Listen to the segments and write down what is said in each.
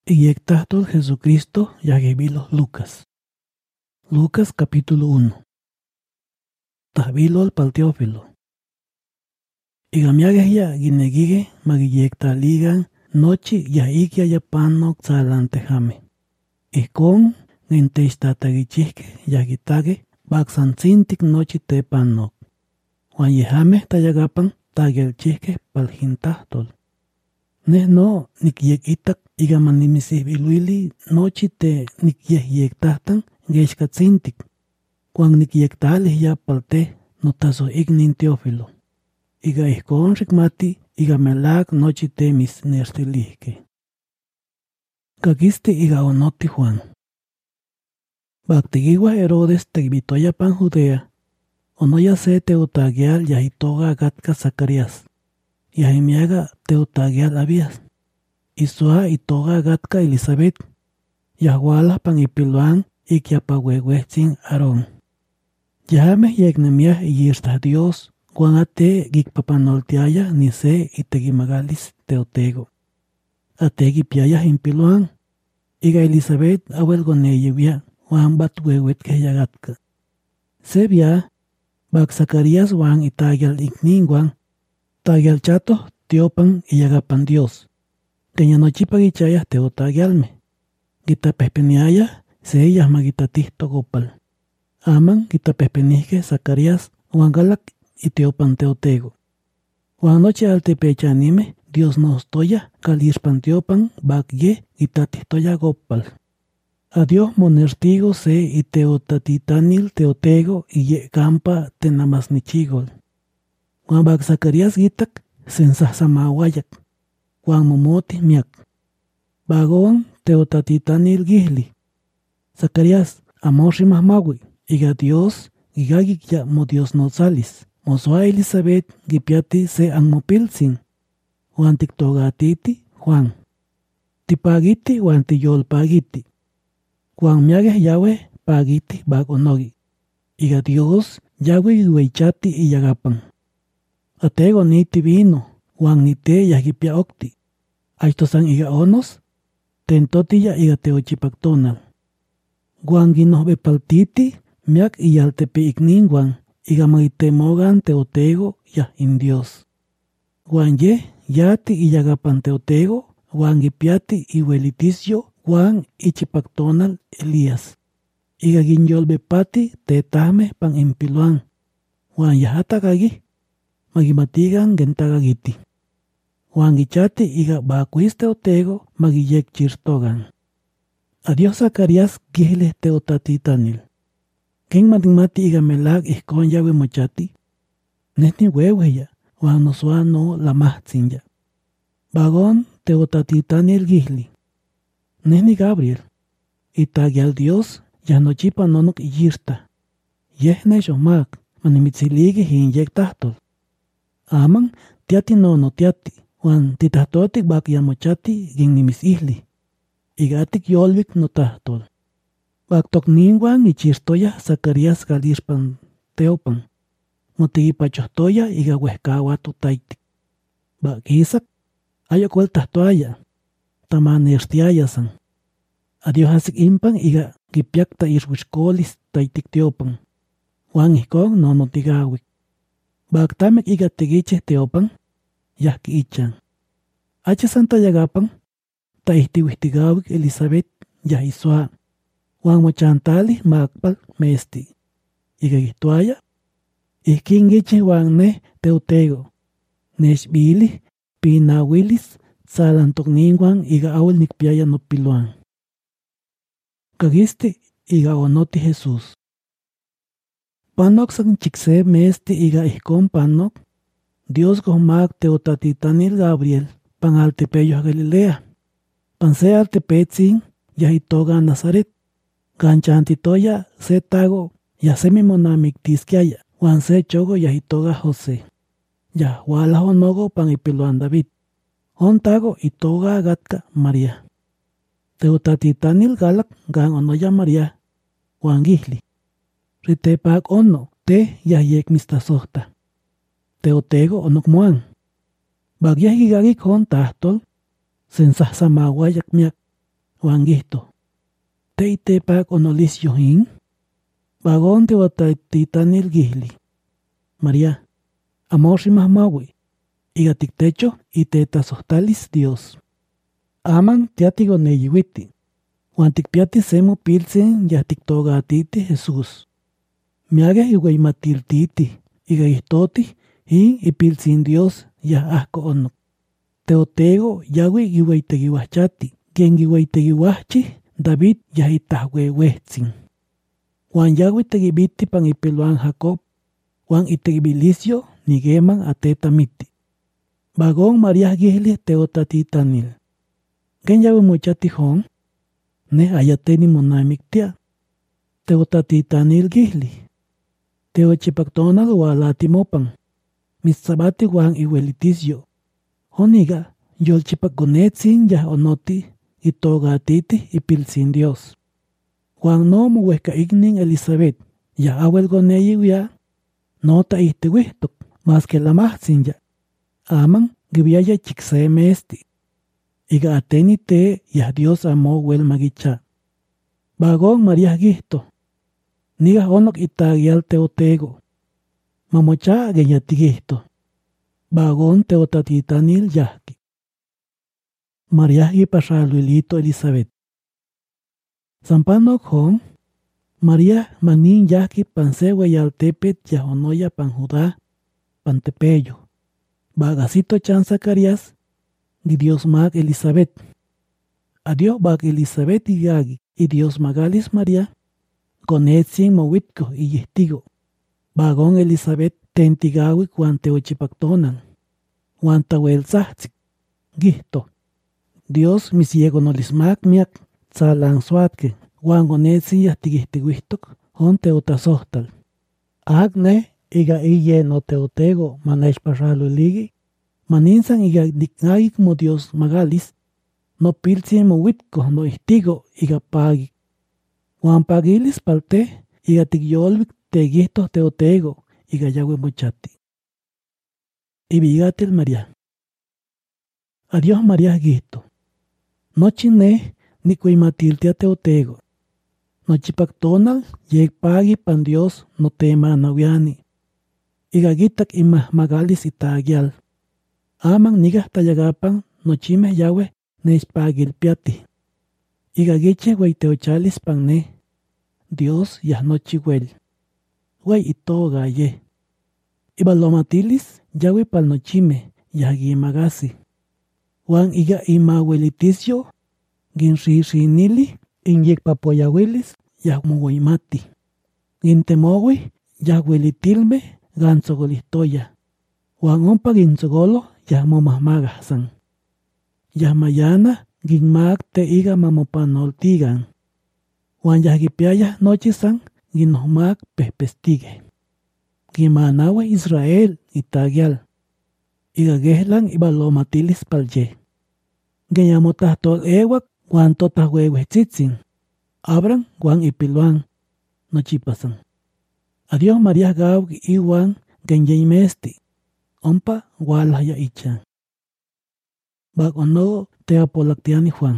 Iyectahtol Jesucristo yaguevilo Lucas. Lucas capítulo 1. Tahbilol pal Teófilo. Igamiageya guineguigue magiyectaligan nochi yaikya yapanok tzalantejame. Ikon ninteichtatagichihke yagitage baksantzintик nochi tepanok. Wanyehame tayagapan tagelchihke paljintahtol. No nikyekitak igamanimisibiluili nochi te nikyektahtan gexkatzintik. Cuan nikyektalih ya palte notaso ignin Teófilo. Iga ihkon rikmati iga melak nochi te mis nerstilihke. Kakisti iga onoti Juan. Baktigiwa Herodes tegbitoya pan Judea. Onoya se teutagial yahitoga gatka Zacarías. Yahimiaga teutagial Abías. Isua itoga gatka Elizabeth. Yahuala pan ipiluan ikyapahuehuetzin Aarón. Yahame yegnemiah iyirsta Dios. Guanate gikpapanoltiaya nise itegimagalis teotego. Ategi piaya impiluan. Iga Elizabeth awelgoneyevia Juan batwewetke yagatka. Sebia bak Zacarías Juan itagial ikninguan. Tagial chato tiopan iyagapan Dios. Keñanochipagichaya teotagialme. Gita pespeniaya se ellas magitatihto gopal. Aman gita pespenihke Zacarías Juan galak y teopan teotego. Juan noche altepechanime Dios nos toya kalishpan teopan bakye gitatihtoya gopal. Adiós monertigo se y teotatitanil teotego y ye campa tenamasnichigol. Juan bak Zacarías gitak sensasamawayak. Juan momoti miak. Bagoan teotatitanil gihli. Zacarías amorrimah mawi. Iga Dios igagik ya mo Dios no salis. Mosua Elizabeth gipiati se angmopilsin. Juan tiktogatiti Juan. Tipagiti Juan tiyol pagiti. Juan miages Yahweh pagiti bagonogi. Iga Dios Yahweh iweichati iyagapan. Atego niti vino. Juan nite yagipia okti. Aitosan iga onos. Tentotiya iga teochipaktonal. Juan ginohbe paltiti. Miak iyaltepe ikninguan. Iga magitemogan teotego ya in Dios. Juan ye yati iyagapan teotego. Juan gipiati iwelitisyo. Juan ichipaktonal Elías. Iga ginyolbe pati tetame pan impiluan. Juan yahatakagi. Magimatigan gentagagiti. Juan gichati iga bakuis teotego magiyek chirtogan. Adiós Zacarías gihles teotatitanil. Ken matimati iga melag ihkon yawe mochati. Nesni weweya. Juan nosua no lamahtzin ya. Bagon teotatitanil gihli. Nesni Gabriel. Itagial Dios yanochipa nonok iyirta. Yehne shomak manimitziligi hinyektahtol. Aman tiati nono tiati. Juan titahtotik bak yamochati gin nimis ihli. Igatik yolvik notahtol. Bak tokninguan ichirtoya Zacarías galishpan teopan. Motigipachohtoya iga wehkawa tutaitik. Bak isak ayakwel tahtoaya. Tamanertiayasan. Adiós asik impan iga gipiakta irwishkolis taitik teopan. Juan ihkon nono tigawik. Bak tamek iga tegiche teopan. Yahki ichan. Ache santa yagapan. Taihtiwihtigawik Elizabeth yahisua. Juan mochantali makpal mesti. Iga gihtuaya. Ihkingiche Juan ne teotego. Neshbili pinawilis salantokninguan iga awel nikpiaya no piluan. Kagisti iga onoti Jesús. Panok san chikse mesti iga ihkon panok. Dios gomak teotatitanil Gabriel pan altepeyo Galilea. Pan se altepetzin yahitoga Nazaret. Ganchantitoya se tago yasemi monamiktiskiaya. Juan se chogo yahitoga José. Yahuala honogo pan ipiluan David. On tago itoga gatka María. Teotatitanil galak gan onoya María. Juan gihli. Ritepag ono te yahyek mistasohta. Teotego onok muan. Bagyah gigagik hon tahtol. Sensahsamawayak miak. Juan gisto. Te itepak onolisyo hin. Bagón te watatitanil gihli. María. Amor mahmawi. Igatik techo y te tasohtalis Dios. Aman tiatigo neyiwiti. Juan tikpiati semo pilsen yatik toga atiti Jesús. Miage iweimatiltiti. Iga istoti hin ipilsin Dios ya asco ono. Teotego yawi iweitegiwachati. Gen iweitegiwachi David ya itahwewetsin. Juan yawi tegibiti pan ipiluan Jacob. Juan itegibilisio nigeman atetamiti. Bagón María gihli teotatitanil. Gen yawi muchati hon. Ne ayateni monamiktia. Teotatitanil gihli. Teochipaktonal walatimopan. Mitsabati Juan iwelitisio. Honiga yolchipakonetsin ya onoti itogatiti ipilsin Dios. Juan no muweka ignin Elizabeth ya awel goneyiwia no ta ihtiwihtok mas que la mahsin ya. Aman gibiaya chikseme esti. Iga ateni te ya Dios amo wel magicha. Bagón María gisto. Niga onok itagial teotego. Mamocha genyatigisto. Bagón teotatitanil yahki. María y pasaluilito Elizabeth. Sampanok hon. María manin yahki pansewe yaltepet yahonoya pan Judá pantepeyo. Bagasito chan Zacarias. Di Dios mag Elizabeth. Adiós bag Elizabeth y yagi. Y Dios magalis María. Con etsin mowitko y yestigo. Bagón Elizabeth tentigawi cuante ochipactonan. Guantawel sahzik. Gisto. Dios mi ciego no lismak miak. Tsalan suatke. Wangonetsin yastigihtiwistok. Hon teotasohtal. Agne iga iye no teotego manesh pasalo ligi. Maninsan iga niknagik mo Dios magalis. No pilsien mo witko no istigo iga pagi. Juan pagilis palte iga tigyolvik tegisto teotego iga yawe mochati. Ibigatil María. Adiós María gisto. Nochi ne nikwimatiltia teotego. Nochi pactonal yek pagi pan Dios no tema nawiani. Iga gitak imah magalis itagial. Aman nigas tayagapan nochime yawe neispagil piati. Iga giche weiteochalis pan ne. Dios yah nochi wel. Wey itoga ye. Ibalomatilis yawe pal nochime yagi magasi. Juan iga ima weliticio ginrinili in yek papoyawilis yahmuguimati. Gintemowi yahwelitilme gansogolistoya. Juan ompa ginsogolo yahmomahmagasan. Yahmayana ginmag te iga mamopanoltigan. Juan yagipiaya nochisan ginohmag pehpestige. Gimanawe Israel itagial. Iga gehlan ibalomatilis palye. Genyamotahtol ewak Juan totahwewehtzitsin. Abran Juan ipiluan nochipasan. Adiós María gaug iwan genyeimesti. Ompa walaya ichan. Bag ono teapolactiani Juan.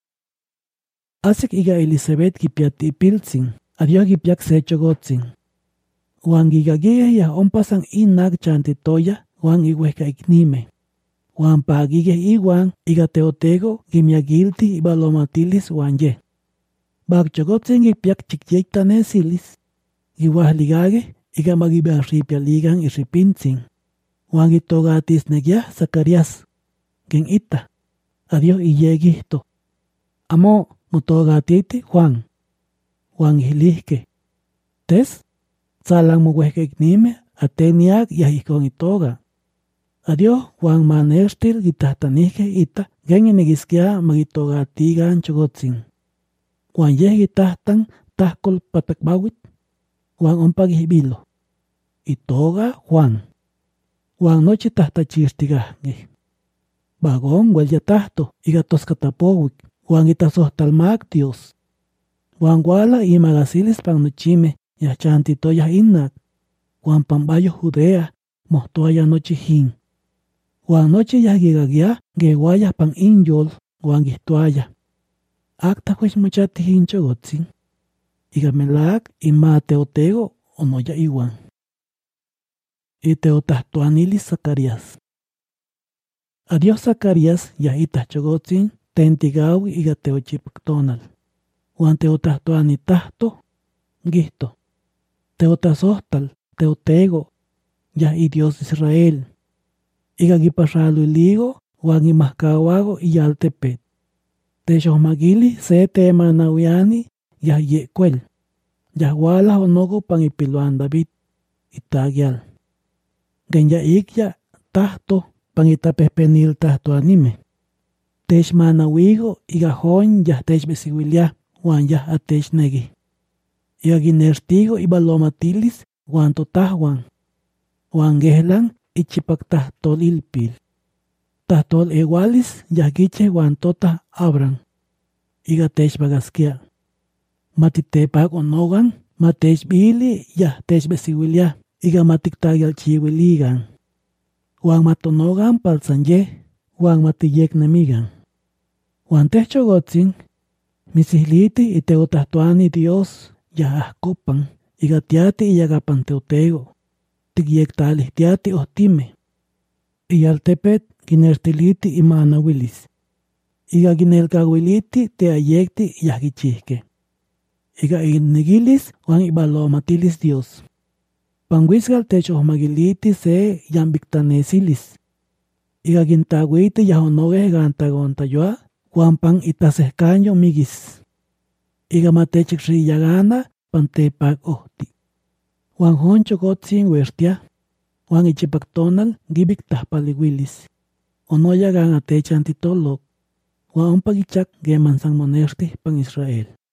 Asik iga Elizabeth gipiati ipiltsin. Adiós gipiak sechogotsin. Juan gigagige ya ompasan inag chantitoya Juan iweka iknime. Juan pagige iwan iga teotego gimiagilti ibalomatilis Juan ye. Bag chogotsin gipiak chikyektanesilis. Giwahligage iga magibarripia ligan irripintsin. Juan gitogatis negya Zacarias. Gen ita. Adiós iyegisto. Amo mutogatiti Juan. Juan hilihke. Tes. Salang muwehke iknime ateniag yahikon itoga. Adiós Juan manerstil gitahtanihke ita gen inigiskia magitogatigan chogotsin. Juan yeh gitahtan tahkol patakbawit. Juan ompagihibilo. Itoga Juan. Juan nochi tahtachirtigahge. Bagón huelyatahto igatoskatapowik. Juan itasohtalmak Dios. Juan wala imagasilis pan nochime yachantitoyah innak. Juan pambayo Judea mohtoaya nochi hin. Juan nochi yahgigagya gewaya pan inyol Juan gihtoaya. Acta huech muchati hinchogotzin. Iga melak ima teotego onoya iwan. Y teotahtuanili Zacarías. Adiós Zacarías ya itahchogotzin tentigawi iga teochipactonal. Juan teotahtuani tahto, gisto. Teotasohtal, teotego, ya y Dios Israel. Iga gipashalu iligo, Juan imahkawago y yaltepet. Techomagili se temanawiani ya yekwel. Ya wala onogo pan ipiluan David. Itagial. Genya ikya tahto pan itapehpenil tahto anime. Techmanawigo iga hon ya techbesiwilia Juan ya atechnegi. Iga ginertigo ibalomatilis Juan totahwan. Juan gehlan ichipak tahtol ilpil. Tahtol ewalis ya giche Juan tota abran. Iga techbagaskia. Matitepak onogan matechbili ya techbesiwilia. Iga matiktagyal chiwiligan. Juan matonogan palsanye. Juan matiyek nemigan. Juan techchogotzin. Misihliti iteotahtuani Dios ya ahkopan. Iga tiati iyagapan teotego. Tigyektalih tiati ohtime. Iyaltepet ginertiliti imanawilis. Iga ginelkawiliti teayekti yagichihke. Iga innegilis Juan ibalomatilis Dios. Panguisgal techohmagiliti se yambiktanesilis. Iga gintawiti yahonoge gantagontayoa Juan pan itasehkanyo migis. Iga matechikri yagana pantepak ohti. Juan honcho gotzin wertia. Juan ichipaktonal gibik tahpaliwilis. Onoya gan atechantitolok. Juan pagichak geman san monerti pan Israel.